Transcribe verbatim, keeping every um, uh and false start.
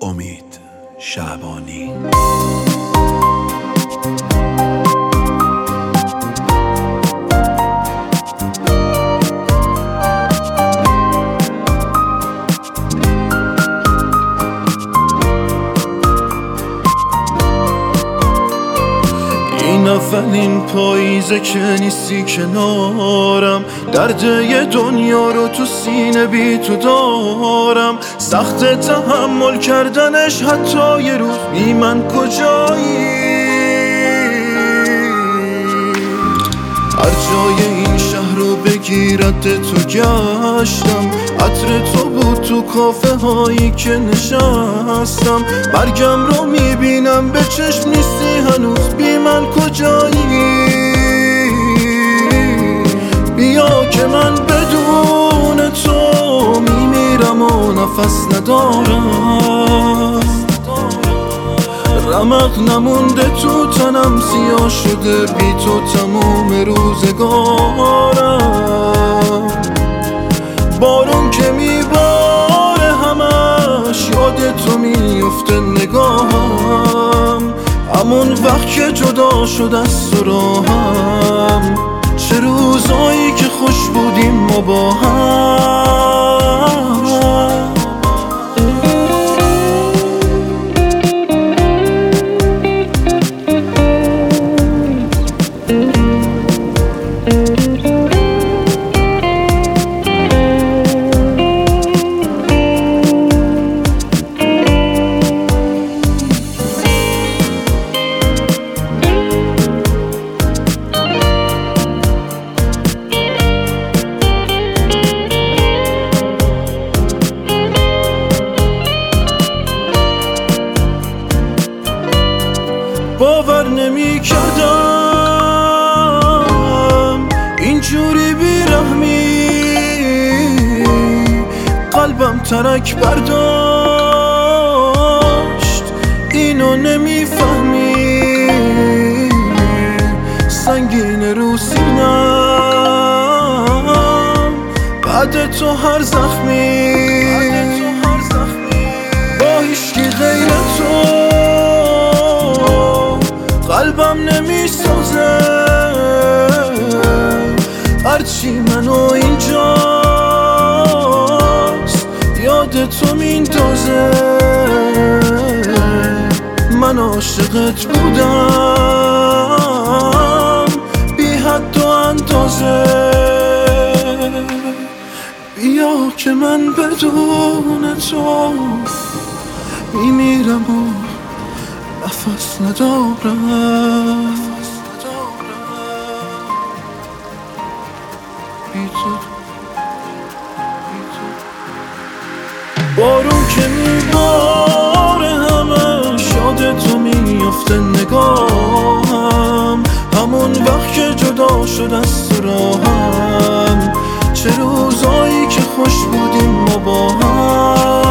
امید شعبانی. این اولین پاییزه که نیستی کنارم، درد یه دنیا رو تو سینه بی تو دارم. سخت تحمل کردنش حتی یه روز، بی من کجایی؟ هر جای این شهر رو بگیرد تو گشتم، عطر تو بود تو کافه هایی که نشستم. مرگم رو میبینم به چشم، نیستی هنوز، بی من کجایی؟ بیا که من بدون تو میمیرم و نفس ندارم. رمق نمونده تو تنم، سیاه شده بی تو تموم روزگارم. بارون که میباره همش یاد تو میفته نگاهم، همون وقت که جدا شد از تو راهم. چه روزایی که خوش بودیم ما با هم. باور نمی کردم اینجوری بیرحمی، قلبم ترک برداشت، اینو نمیفهمی. سنگین رو سینم بعد تو هر زخمی، با هیچکی غیر تو قلبم نمیسازه. هرچی منو اینجاست یاد تو میندازه. من عاشقت بودم بی حد و اندازه. بیا که من بدون تو میمیرم و نفس ندارم. بارون که میباره همش یاد تو میفته نگاهم، همون وقت که جدا شد از تو راهم. چه روزایی که خوش بودیم ما با هم.